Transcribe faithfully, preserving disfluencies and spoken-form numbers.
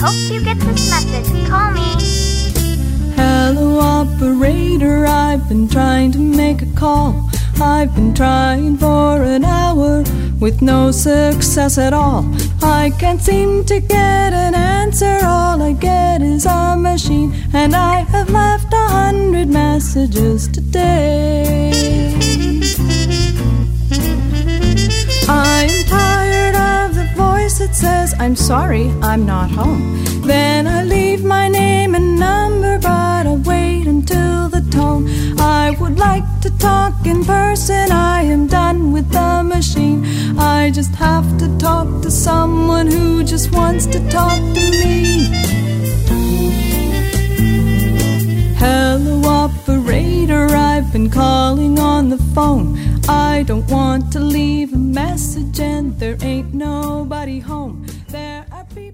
Hope you get this message. Call me. Hello, operator, I've been trying to make a call. I've been trying for an hour with no success at all. I can't seem to get an answer. All I get is a machine, and I have left a hundred messages today. I'm tired of the voice that says, I'm sorry, I'm not home. Then I leave my name and number, but I wait until the tone. I would like to talk in person, I am done with the machine. I just have to talk to someone who just wants to talk to me. Hello, operator, I've been calling on the phone. I don't want to leave a message and there ain't nobody home.